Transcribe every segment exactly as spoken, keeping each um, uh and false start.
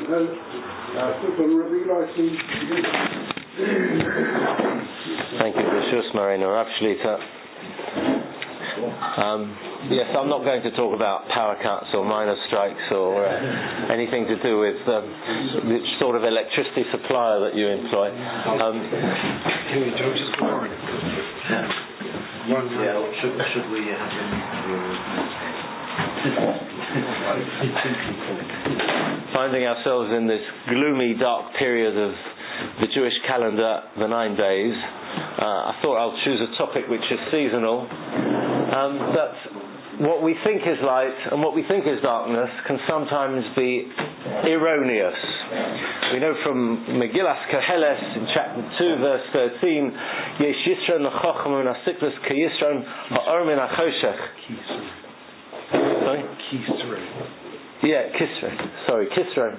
Thank you, Rishus Marina Rav Shlita. Um, yes, I'm not going to talk about power cuts or miners' strikes or uh, anything to do with um, the sort of electricity supplier that you employ. Um, Can we do just one? One. Yeah. Should, should we have him? Finding ourselves in this gloomy, dark period of the Jewish calendar, the nine days, uh, I thought I'll choose a topic which is seasonal. Um, that what we think is light and what we think is darkness can sometimes be erroneous. We know from Megillas Koheles in chapter two, verse thirteen, Yesh Yisro Nechochim Min HaSiklas K'Yisro Ha'or Min HaChoshech. Sorry? Kisro. Yeah, Kisro. Sorry, Kisro.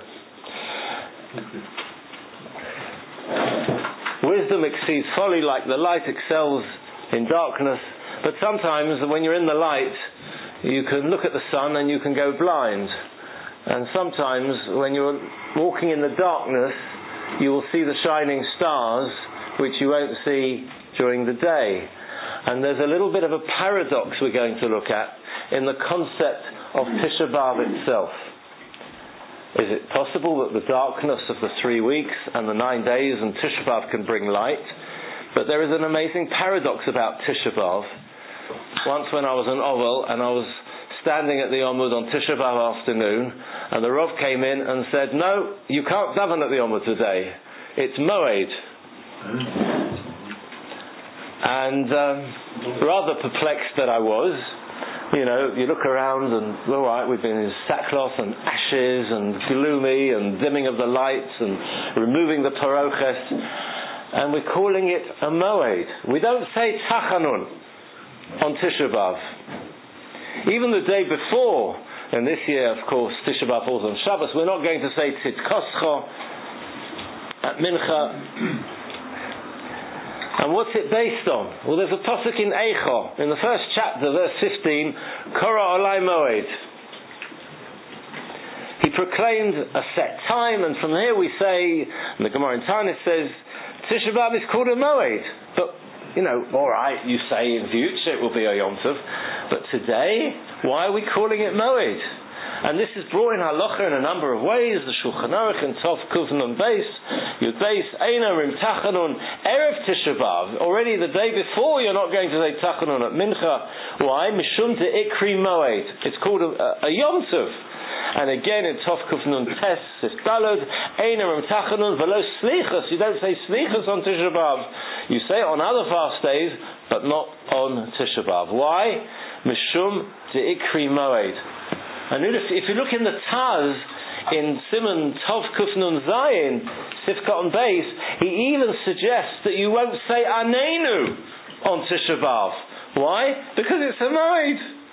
Wisdom exceeds folly, like the light excels in darkness. But sometimes when you're in the light, you can look at the sun and you can go blind. And sometimes when you're walking in the darkness, you will see the shining stars, which you won't see during the day. And there's a little bit of a paradox we're going to look at in the concept of Tisha B'Av itself. Is it possible that the darkness of the three weeks and the nine days and Tisha B'Av can bring light? But there is an amazing paradox about Tisha B'Av. Once when I was an Oval and I was standing at the Omud on Tisha B'Av afternoon, and the Rav came in and said, "No, you can't daven at the Omud today. It's Moed." And um, rather perplexed that I was. You know, you look around and, all right, we've been in sackcloth and ashes and gloomy and dimming of the lights and removing the paroches, and we're calling it a Moed. We don't say Tachanun on Tisha B'Av. Even the day before, and this year, of course, Tisha B'Av falls on Shabbos, we're not going to say Titkoscho at Mincha. And what's it based on? Well, there's a pasuk in Eicho, in the first chapter, verse fifteen, Kora Olai Moed. He proclaimed a set time, and from here we say, and the Gemara in Tanis says, Tisha B'Av is called a Moed. But, you know, alright, you say in future it will be a Yom Tov, but today, why are we calling it Moed? And this is brought in halacha in a number of ways. The Shulchan Aruch in Tov Kufnun Beis, Yud Beis, Eina Rim Tachanun, Erev Tisha B'Av. Already the day before you're not going to say Tachanun at Mincha. Why? Mishum de Ikri Moed. It's called a, a, a Yom Tov. And again in Tov Kufnun Tes, it's Dalod, Eina Rim Tachanun, Velo Slichas. You don't say Slichas on Tisha B'Av. You say it on other fast days, but not on Tisha B'Av. Why? Mishum de Ikri Moed. And if you look in the Taz, in Simon Tov Kufnun Zayin, Sifkat on Beis, he even suggests that you won't say Anenu on Tisha B'Av. Why? Because it's a Moed.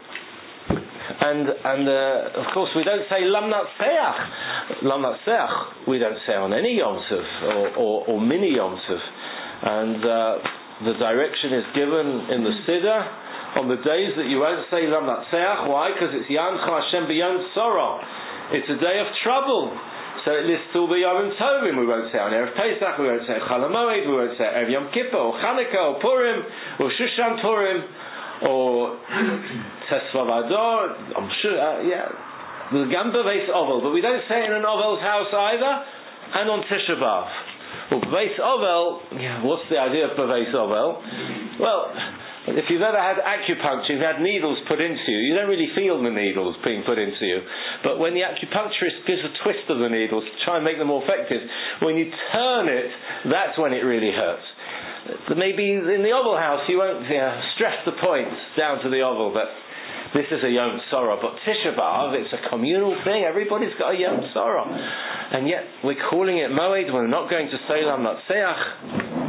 And, and uh, of course we don't say Lam Natseach. Lam Natseach we don't say on any Yom Tov, or, or, or mini Yom Tov. And uh, the direction is given in the Siddur, on the days that you won't say Lam Natseach. Why? Because it's Yancha Hashem B'Yom Tzorah. It's a day of trouble. So it lists all the Yom Tovim. We won't say on Erev Pesach, we won't say Chol HaMoed, we won't say Erev Yom Kippur, or Chanukah, or Purim, or Shushan Purim, or Tesvav Ador. I'm sure, uh, yeah. The Gamba Beis Ovel, but we don't say it in an Ovel's house either, and on Tisha B'Av. Well, Beis Ovel, yeah, what's the idea of Beis Ovel? Well, if you've ever had acupuncture, you've had needles put into you, you don't really feel the needles being put into you. But when the acupuncturist gives a twist of the needles to try and make them more effective, when you turn it, that's when it really hurts. Maybe in the Oval House you won't you know, stress the points down to the Oval, but this is a Yom Tzorah. But Tisha B'Av, it's a communal thing. Everybody's got a Yom Tzorah. And yet we're calling it Moed. We're not going to say Lam Natseach.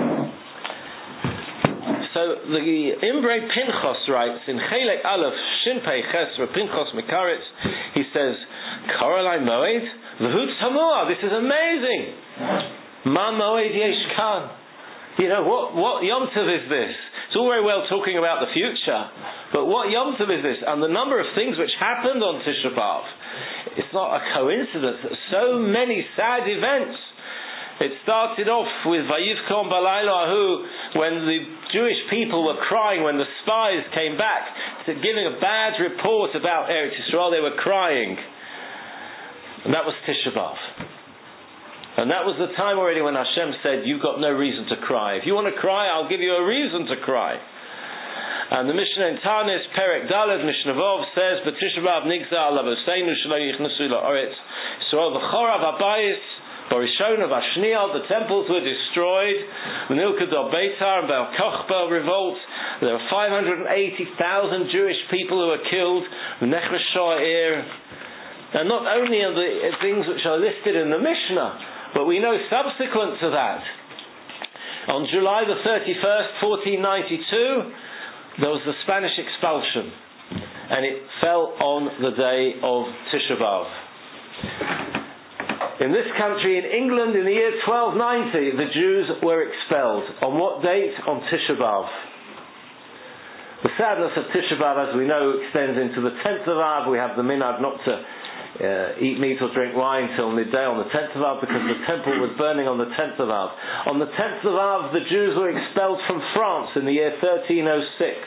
So the Imbrei Pinchos writes in Chelek Aleph Shin Pei Ches Pinchos Mikaretz, he says, Koralai Moed V'Hut Hamua. This is amazing. Ma Moed Yesh Kan. You know what? What Yom Tov is this? It's all very well talking about the future, but what Yom Tov is this? And the number of things which happened on Tisha B'Av. It's not a coincidence that so many sad events. It started off with Vayivkom Balaylo Ahu, when the Jewish people were crying, when the spies came back to giving a bad report about Eretz Yisrael, they were crying. And that was Tisha B'Av. And that was the time already when Hashem said, you've got no reason to cry. If you want to cry, I'll give you a reason to cry. And the Mishnah in Tanis, Perek Daled, Mishnah Vov says, B'Tisha B'Av nigza al avoseinu shelo yichnasu la'oretz Yisrael v'chorav habayis Barishona Vashniel, the temples were destroyed. Menilka do Beitar and Bar Kochba revolt. There were five hundred eighty thousand Jewish people who were killed. Nechra Sha'ir. And not only are the things which are listed in the Mishnah, but we know subsequent to that, on July the thirty-first, fourteen ninety-two, there was the Spanish expulsion, and it fell on the day of Tisha B'Av. In this country, in England, in the year twelve ninety, the Jews were expelled. On what date? On Tisha B'Av. The sadness of Tisha B'Av, as we know, extends into the tenth of Av. We have the minhag not to uh, eat meat or drink wine till midday on the tenth of Av, because the temple was burning on the tenth of Av. On the tenth of Av, the Jews were expelled from France in the year thirteen oh six.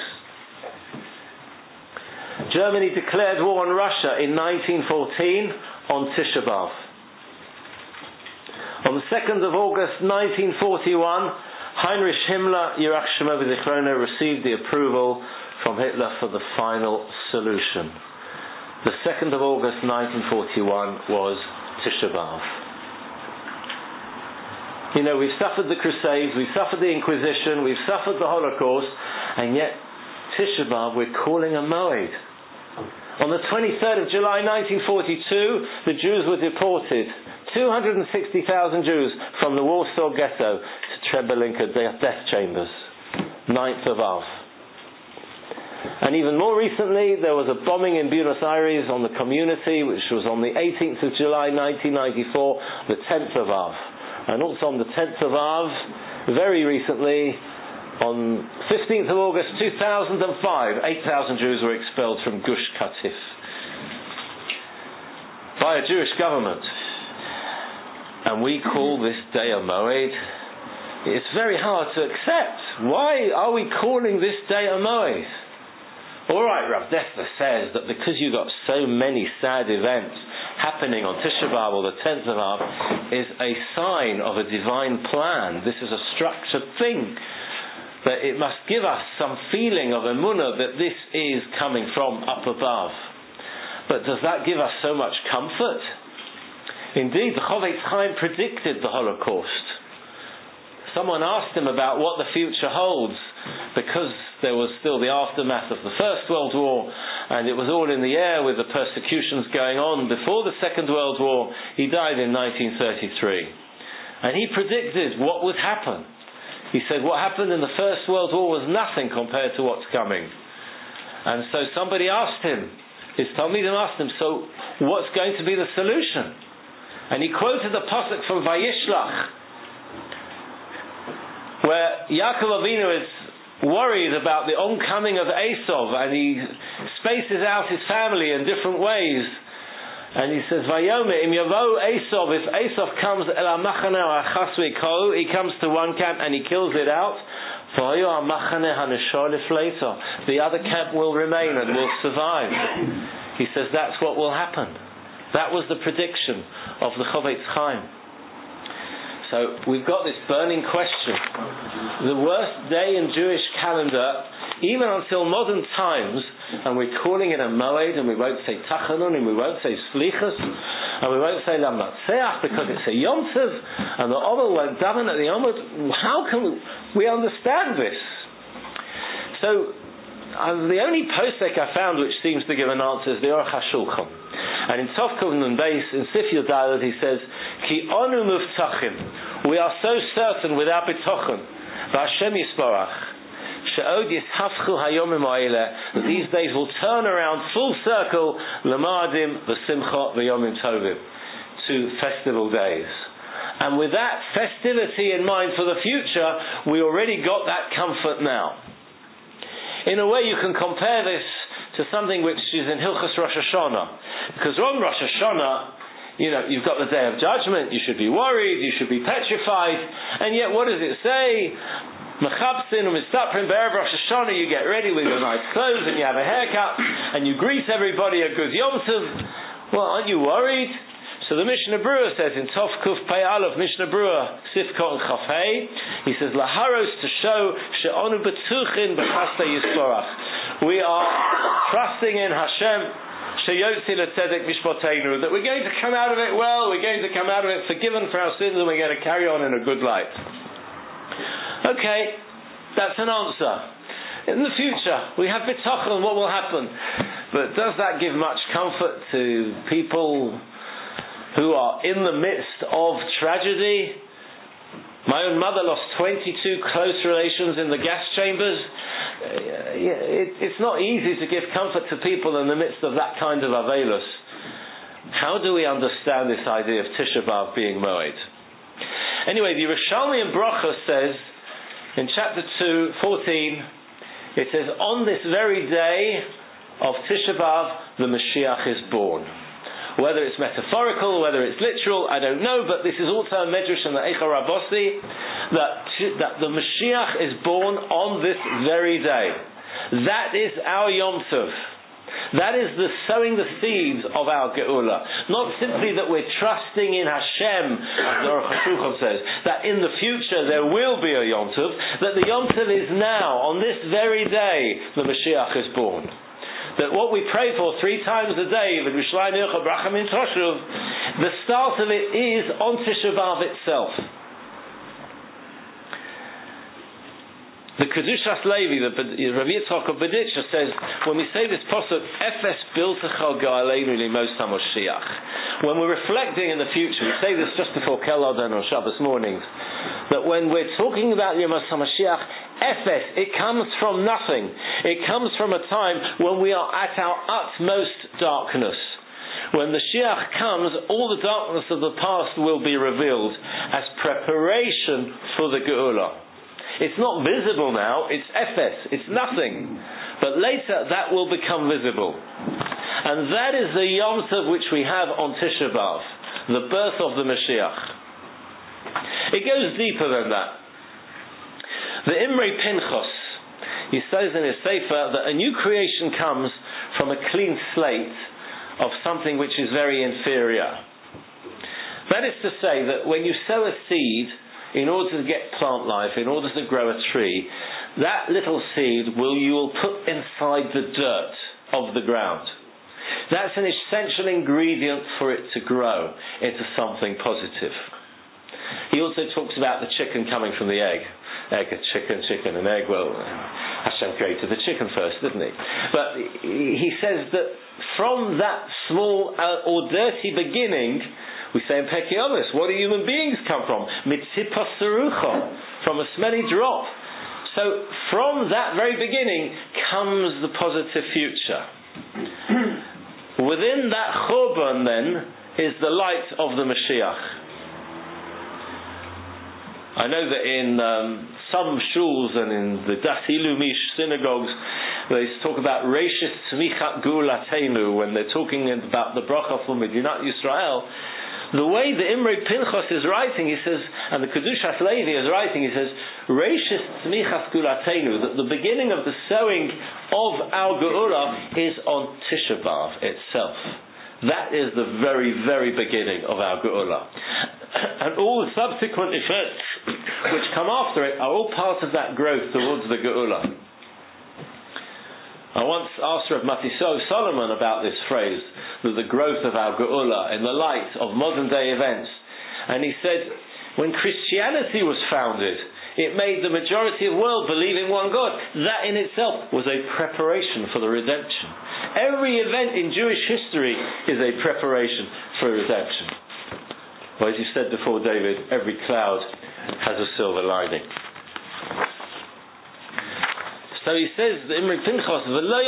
Germany declared war on Russia in nineteen fourteen on Tisha B'Av. On the second of August nineteen forty-one, Heinrich Himmler, Yirach Shemo V'Zichrono, received the approval from Hitler for the final solution. The second of August nineteen forty-one was Tisha B'Av. You know, we've suffered the Crusades, we've suffered the Inquisition, we've suffered the Holocaust, and yet Tisha B'Av we're calling a Moed. On the twenty-third of July nineteen forty-two, the Jews were deported. two hundred sixty thousand Jews from the Warsaw Ghetto to Treblinka death chambers. ninth of Av. And even more recently, there was a bombing in Buenos Aires on the community, which was on the eighteenth of July nineteen ninety-four, the tenth of Av. And also on the tenth of Av, very recently, on fifteenth of August two thousand five, eight thousand Jews were expelled from Gush Katif by a Jewish government. And we call this day a Moed. It's very hard to accept. Why are we calling this day a Moed? Alright, Rav Dessler says that because you've got so many sad events happening on Tisha B'Av or the tenth of Av is a sign of a divine plan. This is a structured thing. That it must give us some feeling of emunah that this is coming from up above. But does that give us so much comfort? Indeed, the Chofetz Chaim predicted the Holocaust. Someone asked him about what the future holds, because there was still the aftermath of the First World War, and it was all in the air with the persecutions going on before the Second World War. He died in nineteen thirty-three. And he predicted what would happen. He said what happened in the First World War was nothing compared to what's coming. And so somebody asked him, his Talmidim asked him, so what's going to be the solution? And he quoted the pasuk from Vayishlach, where Yaakov Avinu is worried about the oncoming of Esau, and he spaces out his family in different ways. And he says, Vayomer im yavo Esau, if Esau comes el hamachane ha'chasvi kol, he comes to one camp and he kills it out. The other camp will remain and will survive. He says that's what will happen. That was the prediction of the Chofetz Chaim. So we've got this burning question. The worst day in Jewish calendar, even until modern times, and we're calling it a Moed, and we won't say Tachanun, and we won't say Slichus, and we won't say Lam Natseach because it's a Yom Tov, and the Omer won't daven at the Yom Tov. How can we, we understand this? So uh, the only posek I found which seems to give an answer is the Aruch HaShulchan. And in Tovkov and Beis, in Sif Yudalad, he says, Ki onu muftachim. We are so certain with our bitochen, V'Hashem Yisparach, she'od yishafchu hayomim ha'eleh, that these days will turn around full circle, l'ma'adim v'simcha v'yomim tovim, to festival days. And with that festivity in mind for the future, we already got that comfort now. In a way, you can compare this to something which is in Hilchos Rosh Hashanah. Because on Rosh Hashanah, you know, you've got the Day of Judgment, you should be worried, you should be petrified, and yet what does it say? Mechabsin and Mistaprim Be'erev Rosh Hashanah, you get ready with your nice clothes and you have a haircut and you greet everybody a good Yom Tov. Well, aren't you worried? So the Mishnah Berurah says in Tov Kuf Pei Aleph, Mishnah Berurah, Sifkot and Chaf Hei, he says, Laharos, to show she'onu betuchin b'chastei Yisborach. We are trusting in Hashem, sheyotzi letzedek mishpoteinu, that we're going to come out of it well, we're going to come out of it forgiven for our sins, and we're going to carry on in a good light. Okay, that's an answer. In the future, we have bitachon, what will happen? But does that give much comfort to people who are in the midst of tragedy? My own mother lost twenty-two close relations in the gas chambers. Uh, yeah, it, it's not easy to give comfort to people in the midst of that kind of avelus. How do we understand this idea of Tisha B'Av being Moed? Anyway, the Yerushalmi in Brachos says, in chapter two, fourteen, it says, on this very day of Tisha B'Av, the Mashiach is born. Whether it's metaphorical, whether it's literal, I don't know, but this is also a medrash in the Eicha Rabosi, that, that the Mashiach is born on this very day. That is our Yom Tov. That is the sowing the seeds of our Geula. Not simply that we're trusting in Hashem, as the Aruch HaShulchan says, that in the future there will be a Yom Tov, that the Yom Tov is now, on this very day, the Mashiach is born. That what we pray for three times a day, the start of it is on Tisha B'Av itself. The Kedushas Levi, the Rav Yitzchak of Berditcher says, when we say this pasuk, Efes biltecha ga'aleinu limos HaMoshiach, when we're reflecting in the future, we say this just before Kel Adon on Shabbos mornings, that when we're talking about Yemos HaMashiach, Efes, it comes from nothing. It comes from a time when we are at our utmost darkness. When the Mashiach comes, all the darkness of the past will be revealed as preparation for the Geula. It's not visible now, it's Efes, it's nothing. But later that will become visible. And that is the Yom Tov which we have on Tisha B'Av, the birth of the Mashiach. It goes deeper than that. The Imrei Pinchas, he says in his Sefer that a new creation comes from a clean slate of something which is very inferior. That is to say that when you sow a seed, in order to get plant life, in order to grow a tree, that little seed will you will put inside the dirt of the ground. That's an essential ingredient for it to grow into something positive. He also talks about the chicken coming from the egg. Egg, a chicken, chicken, an egg. Well, Hashem created the chicken first, didn't he? But he says that from that small uh, or dirty beginning, we say in Peki Omis, what do human beings come from? Mitzipa serucha, from a smelly drop. So from that very beginning comes the positive future. Within that churban then is the light of the Mashiach. I know that in um, some shuls and in the Das Ilumish synagogues, they talk about Reishis Tzmichat Gulatenu when they're talking about the bracha for Medinat Yisrael. The way the Imrei Pinchas is writing, he says, and the Kedushas Levi is writing, he says, Reishis Tzmichas Gulatenu, that the beginning of the sowing of our Geula is on Tisha B'Av itself. That is the very, very beginning of our Geula. And all the subsequent effects which come after it are all part of that growth towards the Geula. I once asked Rav Matisyahu Solomon about this phrase, that the growth of our Geula in the light of modern day events. And he said, when Christianity was founded, it made the majority of the world believe in one God. That in itself was a preparation for the redemption. Every event in Jewish history is a preparation for redemption. Well, as you said before, David, every cloud has a silver lining. So he says, the Imrei Pinchas,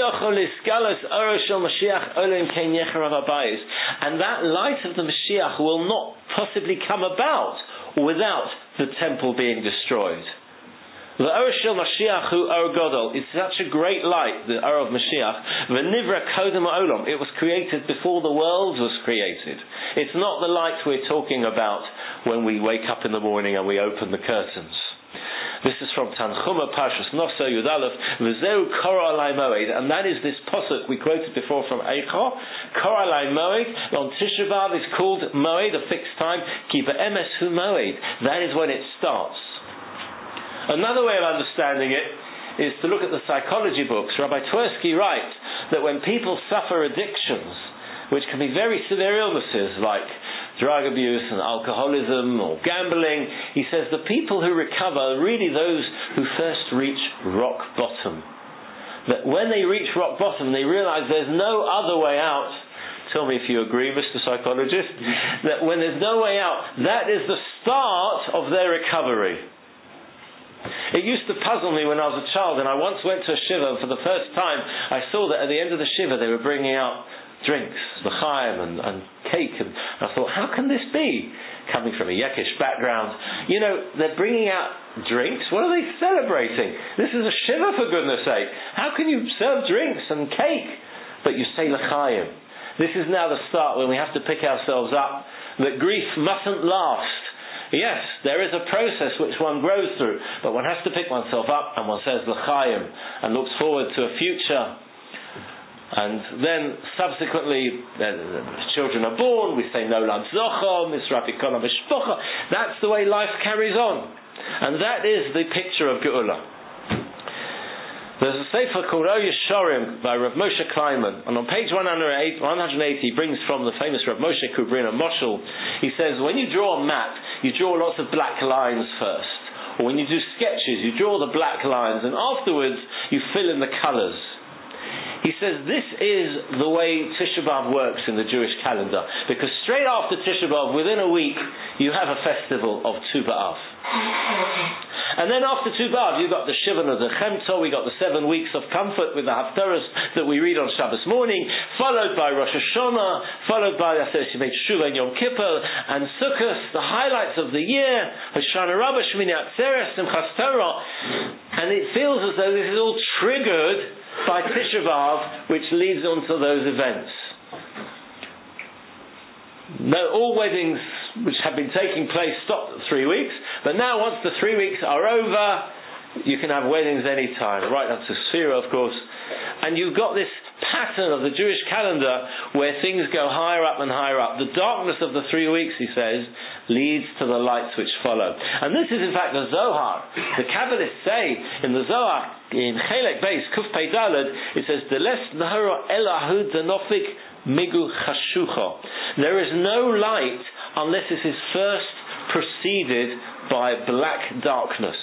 and that light of the Mashiach will not possibly come about without the temple being destroyed. The Or Shel Mashiach hu Or Gadol. It's such a great light, the Or of Mashiach. V'nivra kodem ha'olam. It was created before the world was created. It's not the light we're talking about when we wake up in the morning and we open the curtains. This is from Tanchuma Parshas Noso Yud Aleph. V'zeu kora alai moed, and that is this pasuk we quoted before from Eicha. Kora alai moed on Tisha B'av is called moed, a fixed time. Ki be'emes hu moed. That is when it starts. Another way of understanding it is to look at the psychology books. Rabbi Twersky writes that when people suffer addictions, which can be very severe illnesses like drug abuse and alcoholism or gambling, he says the people who recover are really those who first reach rock bottom. That when they reach rock bottom, they realize there's no other way out. Tell me if you agree, Mister Psychologist. That when there's no way out, that is the start of their recovery. It used to puzzle me when I was a child, and I once went to a shiva, and for the first time I saw that at the end of the shiva they were bringing out drinks, l'chaim and, and cake, and I thought, how can this be? Coming from a Yekish background, you know, they're bringing out drinks. What are they celebrating? This is a shiva, for goodness sake. How can you serve drinks and cake, but you say l'chaim? This is now the start when we have to pick ourselves up, that grief mustn't last. Yes, there is a process which one grows through, but one has to pick oneself up and one says l'chaim and looks forward to a future. And then subsequently, the children are born. We say Nolad Zocha, Misrafi Kol HaMishpocha. That's the way life carries on, and that is the picture of Geula. There's a sefer called O Yesharim by Rav Moshe Kleiman, and on page one hundred eighty he brings from the famous Rav Moshe Kubrina Moshel. He says, when you draw a map, you draw lots of black lines first. Or when you do sketches, you draw the black lines, and afterwards you fill in the colours. He says this is the way Tisha B'Av works in the Jewish calendar, because straight after Tisha B'Av, within a week, you have a festival of Tu B'Av. And then after Tu B'Av, you've got the Shivan of the Chemtah, we got the seven weeks of comfort with the Haftarahs that we read on Shabbos morning, followed by Rosh Hashanah, followed by Aseret Yemei Teshuvah and Yom Kippur, and Sukkot, the highlights of the year, Hoshana Rabbah, Shmini Atzeres, Simchas Torah, and it feels as though this is all triggered by Tisha B'Av, which leads on to those events. No, all weddings which have been taking place stopped at three weeks, but now once the three weeks are over, you can have weddings any time, right up to Sfira, of course. And you've got this pattern of the Jewish calendar where things go higher up and higher up. The darkness of the three weeks, he says, leads to the lights which follow. And this is in fact the Zohar. The Kabbalists say in the Zohar, in Chelek Beis, Kuf Pei Daled, it says, Deles Nahara Elahu Denofik Migu Chashucha. There is no light unless it is first preceded by black darkness.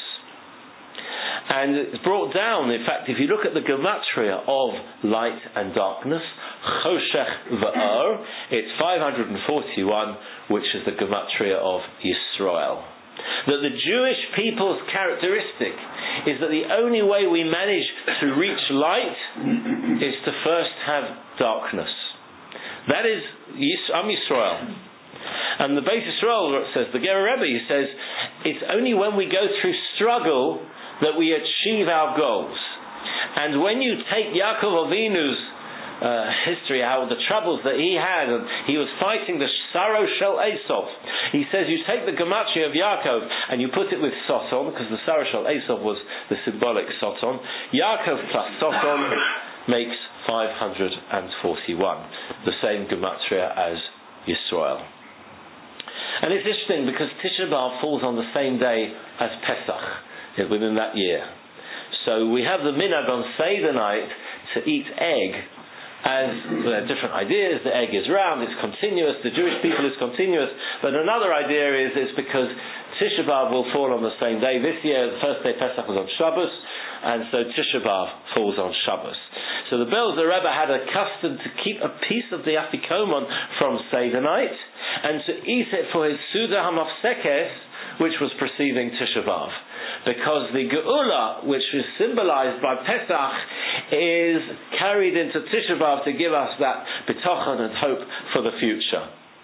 And it's brought down, in fact, if you look at the gematria of light and darkness, Choshech V'Or, it's five hundred forty-one, which is the gematria of Yisrael. That the Jewish people's characteristic is that the only way we manage to reach light is to first have darkness. That is Am Yisrael. And the Beis Yisrael says, the Ger Rebbe, he says, it's only when we go through struggle that we achieve our goals. And when you take Yaakov Avinu's uh, history, how the troubles that he had, and he was fighting the Saro Shel Esau, he says you take the gematria of Yaakov and you put it with Soton, because the Saro Shel Esau was the symbolic Soton. Yaakov plus Soton makes five hundred forty-one, the same gematria as Yisrael. And it's interesting because Tisha B'Av falls on the same day as Pesach within that year. So we have the minhag on Seder night to eat egg, as there are different ideas. The egg is round, it's continuous, the Jewish people is continuous, but another idea is it's because Tisha B'Av will fall on the same day. This year the first day Pesach was on Shabbos, and so Tisha B'Av falls on Shabbos. So the Belzer Rebbe had a custom to keep a piece of the Afikoman from Seder night and to eat it for his Suda HaMafsekes, which was preceding Tisha B'Av. Because the Geula, which is symbolized by Pesach, is carried into Tisha B'Av to give us that bitachon and hope for the future.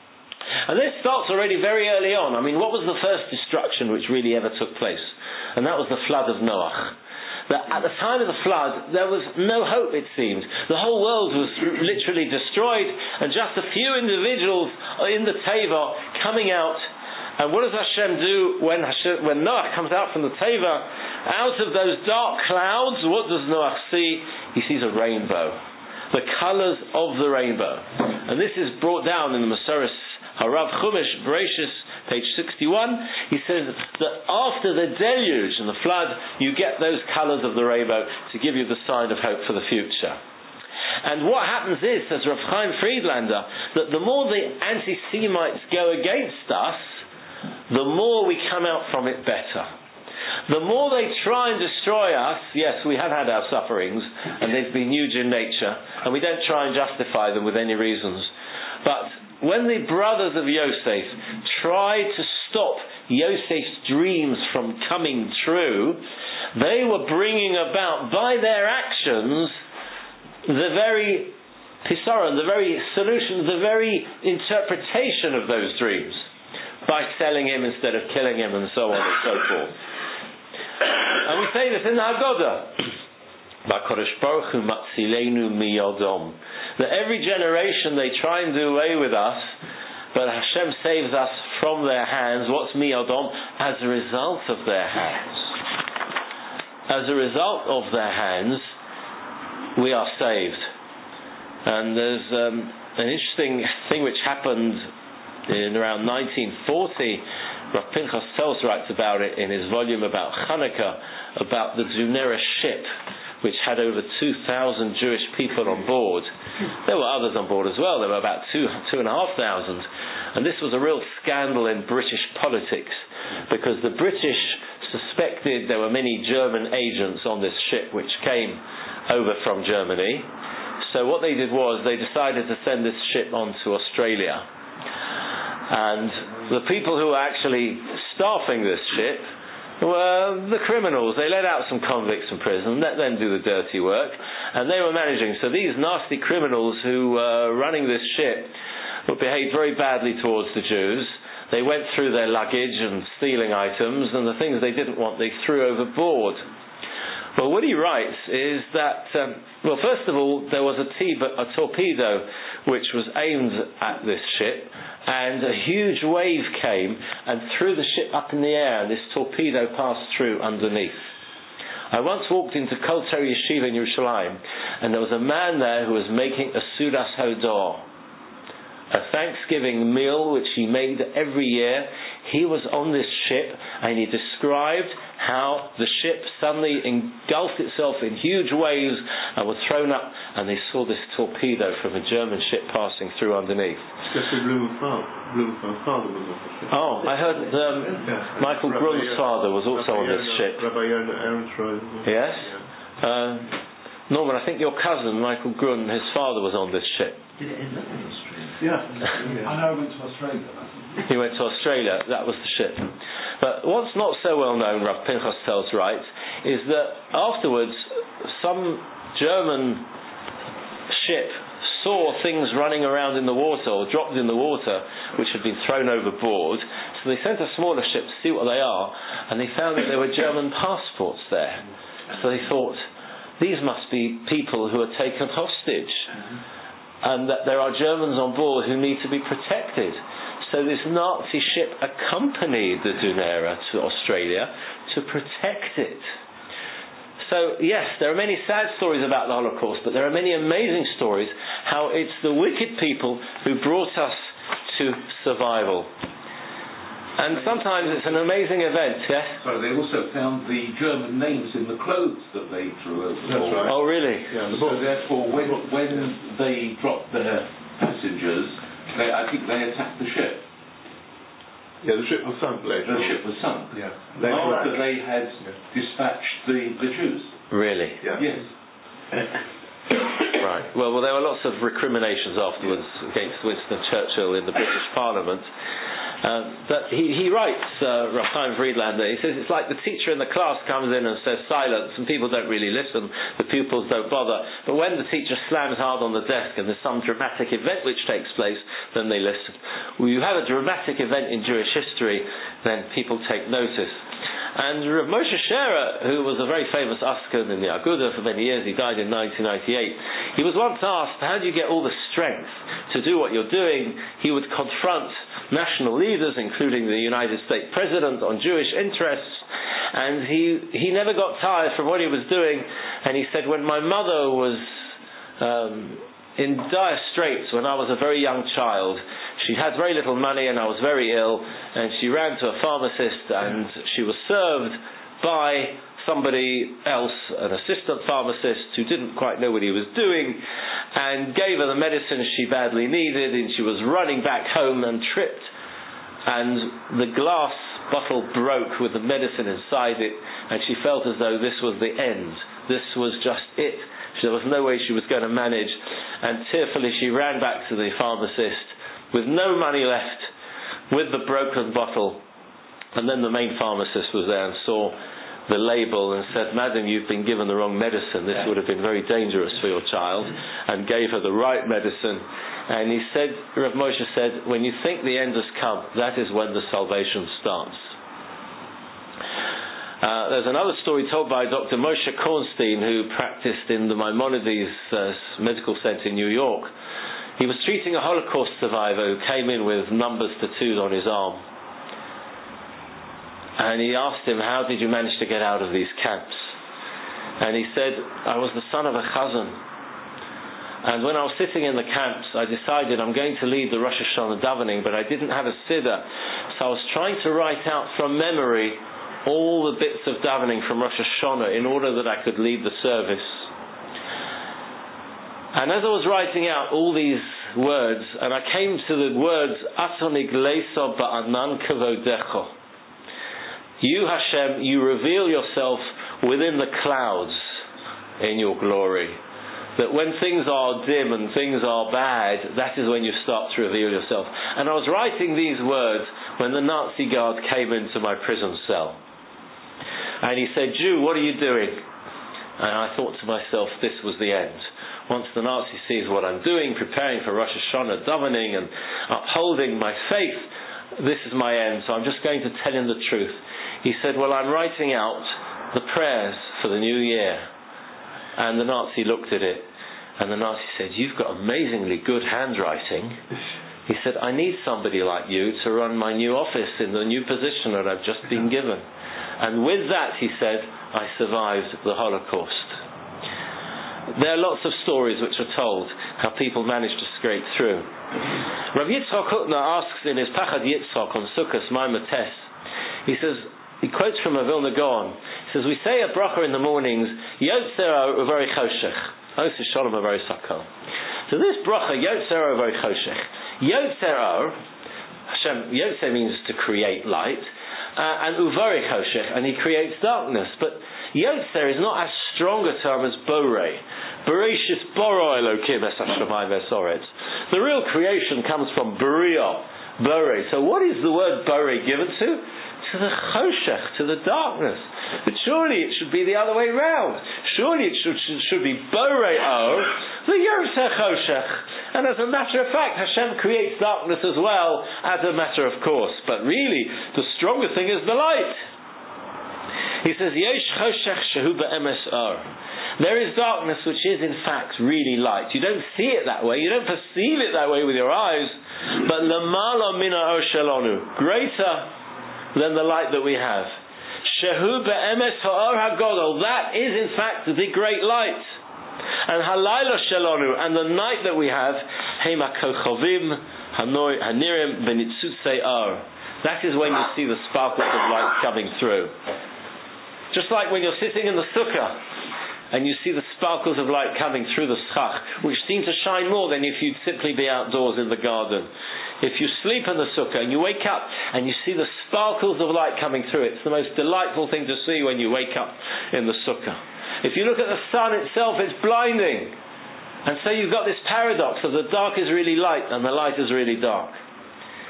And this starts already very early on. I mean, what was the first destruction which really ever took place? And that was the flood of Noah. That at the time of the flood, there was no hope, it seemed. The whole world was literally destroyed, and just a few individuals in the Teva coming out. And what does Hashem do when Hashem, when Noah comes out from the Teva? Out of those dark clouds, what does Noah see? He sees a rainbow. The colours of the rainbow. And this is brought down in the Masoros Harav Chumash, Bereshis, page sixty-one. He says that after the deluge and the flood, you get those colours of the rainbow to give you the sign of hope for the future. And what happens is, says Rav Chaim Friedlander, that the more the anti-Semites go against us, the more we come out from it better. The more they try and destroy us, yes, we have had our sufferings, and they've been huge in nature, and we don't try and justify them with any reasons. But when the brothers of Yosef tried to stop Yosef's dreams from coming true, they were bringing about, by their actions, the very pisaron, the very solution, the very interpretation of those dreams, by selling him instead of killing him, and so on and so forth. And we say this in the Haggadah, that every generation they try and do away with us, but Hashem saves us from their hands. What's miyodom? As a result of their hands. As a result of their hands, we are saved. And there's um, an interesting thing which happened in around nineteen forty. Rav Pinchas Tels writes about it in his volume about Hanukkah, about the Dunera ship, which had over two thousand Jewish people on board. There were others on board as well. There were about two, two and a half thousand. And this was a real scandal in British politics, because the British suspected there were many German agents on this ship which came over from Germany. So what they did was they decided to send this ship on to Australia. And the people who were actually staffing this ship were the criminals. They let out some convicts from prison, let them do the dirty work, and they were managing. So these nasty criminals who were running this ship would behave very badly towards the Jews. They went through their luggage and stealing items, and the things they didn't want they threw overboard. Well, what he writes is that, um, well, first of all, there was a, t- a torpedo which was aimed at this ship, and a huge wave came and threw the ship up in the air, and this torpedo passed through underneath. I once walked into Kol Torah Yeshiva in Yerushalayim, and there was a man there who was making a Sudas Hodor, a Thanksgiving meal which he made every year. He was on this ship, and he described how the ship suddenly engulfed itself in huge waves and was thrown up, and they saw this torpedo from a German ship passing through underneath. Oh, I heard um, Michael Grun's father was also on this ship. Yes? Uh, Norman, I think your cousin, Michael Grun, his father was on this ship. Did it end up in Australia? Yeah. I know he went to Australia. He went to Australia, that was the ship. But what's not so well known, Rav Pinchas Tels writes, is that afterwards some German ship saw things running around in the water, or dropped in the water, which had been thrown overboard. So they sent a smaller ship to see what they are, and they found that there were German passports there. So they thought, these must be people who are taken hostage, and that there are Germans on board who need to be protected. So this Nazi ship accompanied the Dunera to Australia to protect it. So yes, there are many sad stories about the Holocaust, but there are many amazing stories how it's the wicked people who brought us to survival. And sometimes it's an amazing event, yes? So they also found the German names in the clothes that they threw overboard. That's right. Oh really? Yeah, so therefore when, when they dropped their passengers, They, I think they attacked the ship. Yeah, the ship was sunk later. The ship was sunk. Yeah. After they had yeah. dispatched the, the Jews. Really? Yeah. Yes. Right. Well, well, there were lots of recriminations afterwards against Winston Churchill in the British Parliament. Uh, but he, he writes, uh, Rav Chaim Friedlander, he says it's like the teacher in the class comes in and says silence, and people don't really listen, the pupils don't bother. But when the teacher slams hard on the desk and there's some dramatic event which takes place, then they listen. When you have a dramatic event in Jewish history, then people take notice. And Rav Moshe Sherer, who was a very famous Askan in the Aguda for many years, he died in nineteen ninety-eight, he was once asked, how do you get all the strength to do what you're doing? He would confront national leaders, including the United States President, on Jewish interests, and he, he never got tired from what he was doing. And he said, when my mother was um, in dire straits when I was a very young child, she had very little money and I was very ill, and she ran to a pharmacist and she was served by somebody else, an assistant pharmacist who didn't quite know what he was doing, and gave her the medicine she badly needed, and she was running back home and tripped, and the glass bottle broke with the medicine inside it, and she felt as though this was the end. This was just it. There was no way she was going to manage, and tearfully she ran back to the pharmacist with no money left, with the broken bottle. And then the main pharmacist was there and saw the label and said, Madam, you've been given the wrong medicine. This would have been very dangerous for your child, and gave her the right medicine. And he said, Rav Moshe said, when you think the end has come, that is when the salvation starts. Uh, there's another story told by Doctor Moshe Kornstein, who practiced in the Maimonides uh, Medical Center in New York. He was treating a Holocaust survivor who came in with numbers tattooed on his arm. And he asked him, how did you manage to get out of these camps? And he said, I was the son of a chazan. And when I was sitting in the camps, I decided I'm going to lead the Rosh Hashanah davening, but I didn't have a siddur. So I was trying to write out from memory all the bits of davening from Rosh Hashanah in order that I could lead the service. And as I was writing out all these words, and I came to the words, Atonig leiso ba'anan kavodecho. You, Hashem, you reveal yourself within the clouds in your glory. That when things are dim and things are bad, that is when you start to reveal yourself. And I was writing these words when the Nazi guard came into my prison cell. And he said, Jew, what are you doing? And I thought to myself, this was the end. Once the Nazi sees what I'm doing, preparing for Rosh Hashanah davening and upholding my faith, this is my end. So I'm just going to tell him the truth. He said, well, I'm writing out the prayers for the new year. And the Nazi looked at it, and the Nazi said, you've got amazingly good handwriting. He said, I need somebody like you to run my new office in the new position that I've just been given. And with that, he said, I survived the Holocaust. There are lots of stories which are told how people managed to scrape through. Rav Yitzchak Hutner asks in his Pachad Yitzchak on Sukkos Maimon Tes, he says, he quotes from a Vilna Gaon. He says, we say a bracha in the mornings, Yotzero Uveri Choshech, Osi Shalom Uveri Sakal. So this bracha, Yotzero Uveri Choshech, Yotzero, Hashem, Yotzer means to create light, uh, and Uveri Choshech, and he creates darkness. But Yotzer is not as strong a term as Borei. Bereshis Boro Elokim Es HaShamayim Ve'Soretz. The real creation comes from Beria, Borei. So what is the word Borei given to? To the choshech, to the darkness. But surely it should be the other way round. Surely it should, should, should be borei or the yotzer choshech. And as a matter of fact, Hashem creates darkness as well, as a matter of course. But really, the stronger thing is the light. He says, yesh choshech shehu be'emes or. There is darkness which is in fact really light. You don't see it that way, you don't perceive it that way with your eyes. But lamala mina or shelonu, greater than the light that we have. Shehu be'emes ha'or ha'godol. That is in fact the great light. And halayla shelonu, and the night that we have, hema kochovim hanirim b'nitzutzei or. That is when you see the sparkles of light coming through. Just like when you're sitting in the sukkah and you see the sparkles of light coming through the schach, which seem to shine more than if you'd simply be outdoors in the garden. If you sleep in the sukkah and you wake up and you see the sparkles of light coming through, it's the most delightful thing to see when you wake up in the sukkah. If you look at the sun itself, it's blinding. And so you've got this paradox of the dark is really light and the light is really dark.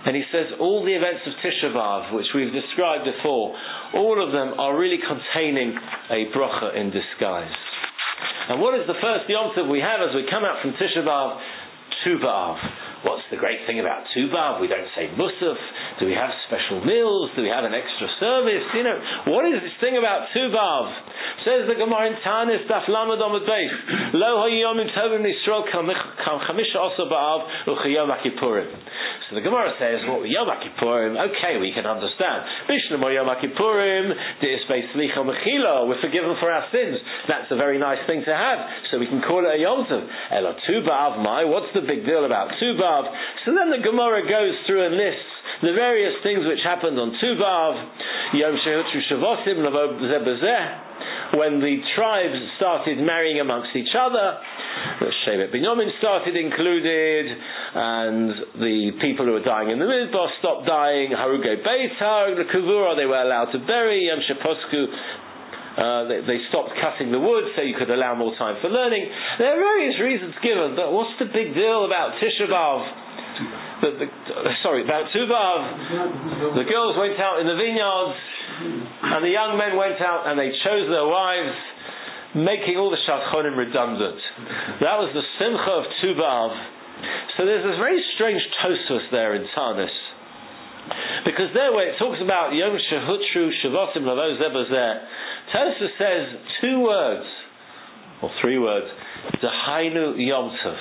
And he says all the events of Tisha B'Av, which we've described before, all of them are really containing a bracha in disguise. And what is the first Yom Tov we have as we come out from Tisha B'Av? Tu B'Av. What's the great thing about Tu B'Av? We don't say Musaf. Do we have special meals? Do we have an extra service? You know, what is this thing about Tu B'Av? Says the Gemara in Tanis, Daf Lamed Amud Beis, Lo hayomim tovim Yisrael kam chamisha asa b'Av u'chayom HaKippurim. So the Gemara says, well, Yom HaKippurim, okay, we can understand. Bishlam or Yom HaKippurim, De'isbei Slicha Mechila, we're forgiven for our sins. That's a very nice thing to have, so we can call it a Yom Tov. Ela Tu B'Av Mai, what's the big deal about Tu B'Av? So then the Gemara goes through and lists the various things which happened on Tu B'Av, Yom Shehutru Shavosim Lavo Zeh B'Zeh, when the tribes started marrying amongst each other, the Shevet Binyamin started included, and the people who were dying in the Midbar stopped dying, Harugei Beitar, the Kuvura, they were allowed to bury, Yom Sheposku, Uh, they, they stopped cutting the wood so you could allow more time for learning. There are various reasons given, but what's the big deal about Tisha B'Av? The, the, sorry, about Tu B'Av. The girls went out in the vineyards, and the young men went out and they chose their wives, making all the Shadchanim redundant. That was the Simcha of Tu B'Av. So there's this very strange Tosfos there in Tanis. Because there where it talks about Yom Shehutru Shavosim Lavo Zeh B'Zeh, Tosfos says two words, or three words, Dehainu Yom Tov.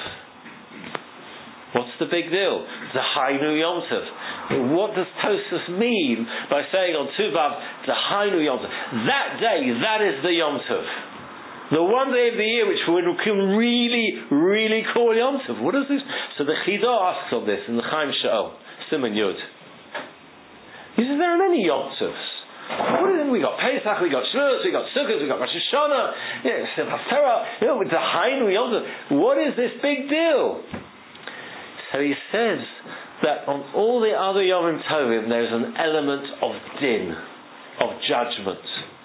What's the big deal? Dehainu Yom Tov. What does Tosfos mean by saying on Tu B'Av, Dehainu Yom Tov? That day, that is the Yom Tov. The one day of the year which we can really, really call Yom Tov. What is this? So the Chidah asks on this in the Chaim Sha'ol, Siman Yud. He says there are many Yom Tovs. What is it? We got Pesach, we got Shavuos, we got Sukkot, we got Rosh Hashanah, yeah, Simchat Torah, you know, with the Hainu Yom Tov. What is this big deal? So he says that on all the other Yom Tovim there's an element of din, of judgment.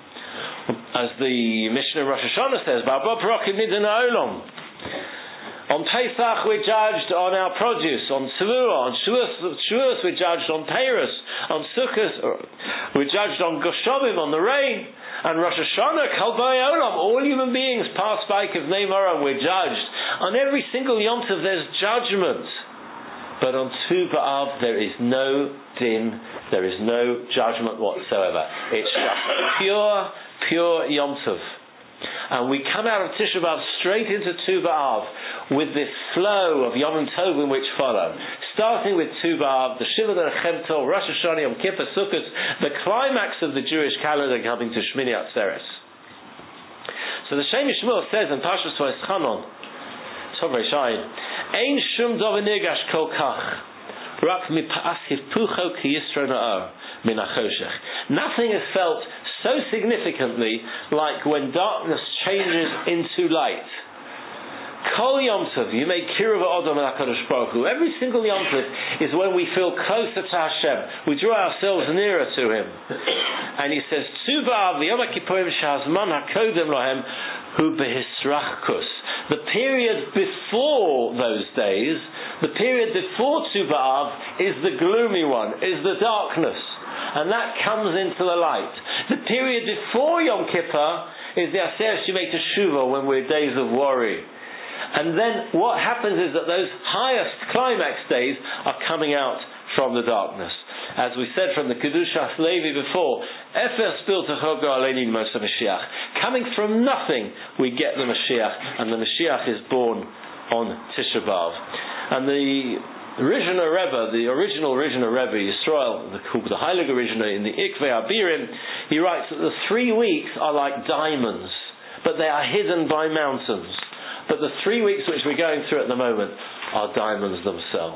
As the Mishnah Rosh Hashanah says, Ba'ba Parokim Midin Ha'olam. On Pesach we're judged on our produce, on Tzavua, on Shavuos we're judged on Peiros, on Sukkot we're judged on Goshobim, on the rain, and Rosh Hashanah, Kal B'nai Olam, all human beings pass by Kivnei Moram, we're judged. On every single Yom Tov there's judgment, but on Tu B'Av there is no din, there is no judgment whatsoever. It's just pure, pure Yom Tov. And we come out of Tisha B'Av straight into Tu B'Av with this flow of Yom Tovim which follow. Starting with Tu B'Av, the Shiva Chem Tov, Rosh Hashanah, Yom Kippur, Sukkot, the climax of the Jewish calendar coming to Shmini Atzeres. So the Shem Yishmuel says in Parshas Vayischanon, Tov Reish Ayin, Ein shum dov nirgash kol kach, rak mipa'as hivpucho ki yisro na'or min hachoshech. Nothing is felt so significantly like when darkness changes into light. Kol Yom Tov, you make kiruv odom el HaKadosh Baruch Hu. Every single Yom Tov is when we feel closer to Hashem. We draw ourselves nearer to Him. And He says, Tu B'Av Yom HaKippurim shehazman hakodem lohem hu behisrachkus. The period before those days, the period before Tu B'Av is the gloomy one, is the darkness. And that comes into the light. The period before Yom Kippur is the Aseret Shemei Teshuvah, when we're days of worry. And then what happens is that those highest climax days are coming out from the darkness. As we said from the Kedushas Levi before, Efer spil techogo aleini Moshe Mashiach. Coming from nothing, we get the Mashiach, and the Mashiach is born on Tisha B'Av. And the Rishon Rebbe, the original Rishon Rebbe, Yisrael, the, the Heilige Rishon in the Ikvei Abirim, he writes that the three weeks are like diamonds, but they are hidden by mountains. But the three weeks which we're going through at the moment are diamonds themselves.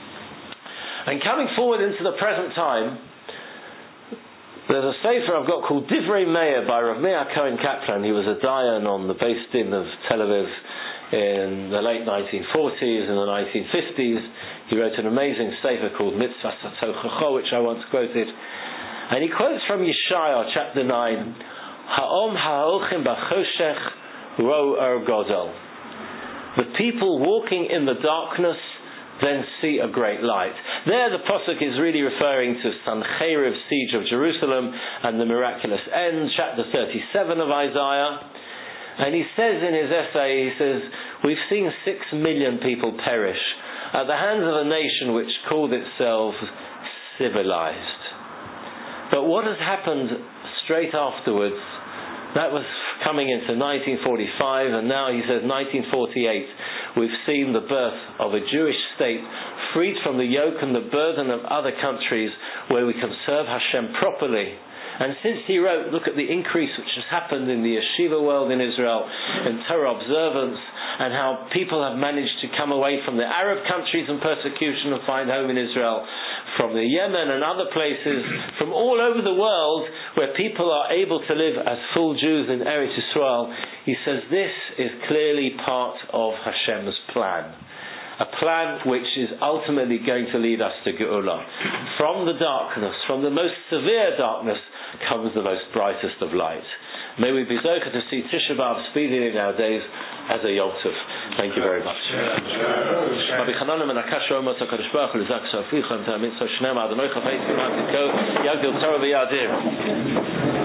And coming forward into the present time, there's a sefer I've got called Divrei Meir by Rav Meir Cohen Kaplan. He was a dayan on the Beis Din of Tel Aviv in the late nineteen forties and the nineteen fifties. He wrote an amazing sefer called Mitzvah Satochacho, which I once quoted. And he quotes from Yeshaya chapter nine, Ha'om ha'olchim b'choshech ro er godol. The people walking in the darkness then see a great light. There the Pasuk is really referring to Sancheriv's siege of Jerusalem and the miraculous end, chapter thirty-seven of Isaiah. And he says in his essay, he says, we've seen six million people perish at the hands of a nation which called itself civilized. But what has happened straight afterwards, that was coming into nineteen forty-five, and now he says nineteen forty-eight, we've seen the birth of a Jewish state freed from the yoke and the burden of other countries where we can serve Hashem properly. And since he wrote, look at the increase which has happened in the yeshiva world in Israel, in Torah observance, and how people have managed to come away from the Arab countries and persecution and find home in Israel, from the Yemen and other places, from all over the world where people are able to live as full Jews in Eretz Yisrael. He says this is clearly part of Hashem's plan. A plan which is ultimately going to lead us to Geula. From the darkness, from the most severe darkness, comes the most brightest of light. May we be zocher to see Tisha B'Av speedily in our days as a Yom Tov. Thank you very much. Rabbi Chananim and Akash Romot HaKadosh Baruch Hu L'Zak Soficha and Ta'amit So Shnema Adonai Chafetz V'Matitko Yagdil Torah V'Yadir.